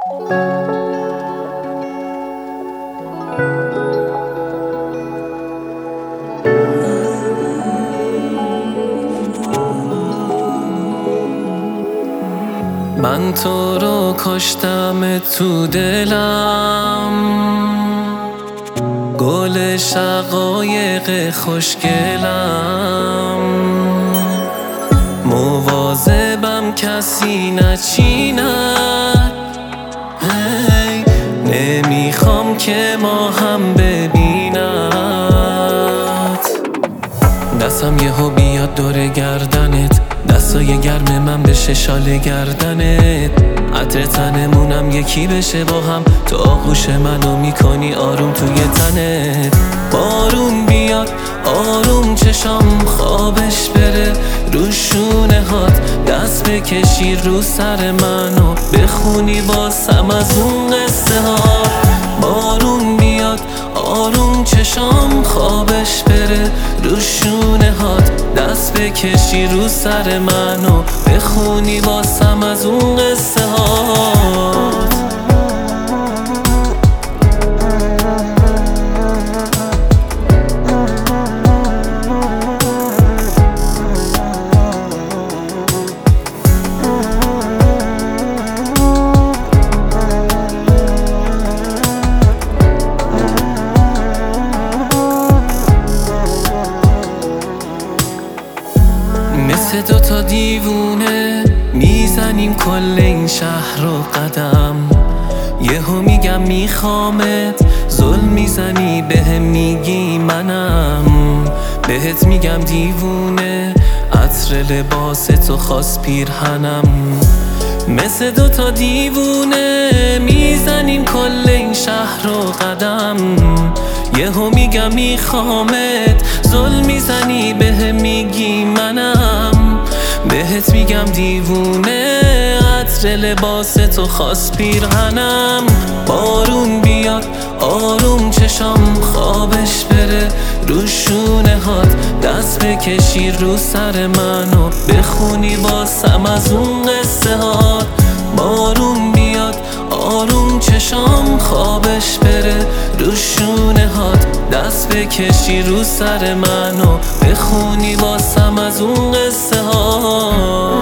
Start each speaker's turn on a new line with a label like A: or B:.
A: من تو رو کشتم تو دلم، گل شقایق خوشگلم، مواظبم کسی نچیند، نمیخوام که ما هم ببیند. دستم یهو بیاد دور گردنت، دستای گرم من بشه شال گردنت، عطر تنمونم یکی بشه با هم، تو آغوش منو میکنی آروم توی تنت. بارون بیاد آروم چشام خوابش بره، رو شونه هات دست بکشی رو سر منو بخونی واسم از اون قصه ها. بارون بیاد آروم چشام خوابش بره، رو شونه هات دست بکشی رو سر منو بخونی واسم از اون قصه هات. مثل دوتا دیوونه میزنیم کل این شهر رو قدم، یهو میگم میخوامت، ظلم میزنی بهم میگی منم، بهت میگم دیوونه، عطر لباس تو خاص پیرهنم. مثل دوتا دیوونه میزنیم کل این شهر رو قدم، یهو میگم میخوامت، ظلم میزنی بهم میگی منم، بهت میگم دیوونه، عطر لباس تو خاص پیرهنم. بارون بیاد آروم چشام خوابش بره، رو شونه هات دست بکشی رو سر منو بخونی واسم از اون قصه هات. بارون بیاد آروم چشام خوابش بره، رو شونه هات دست بکشی رو سر منو بخونی واسم از اون قصه ها.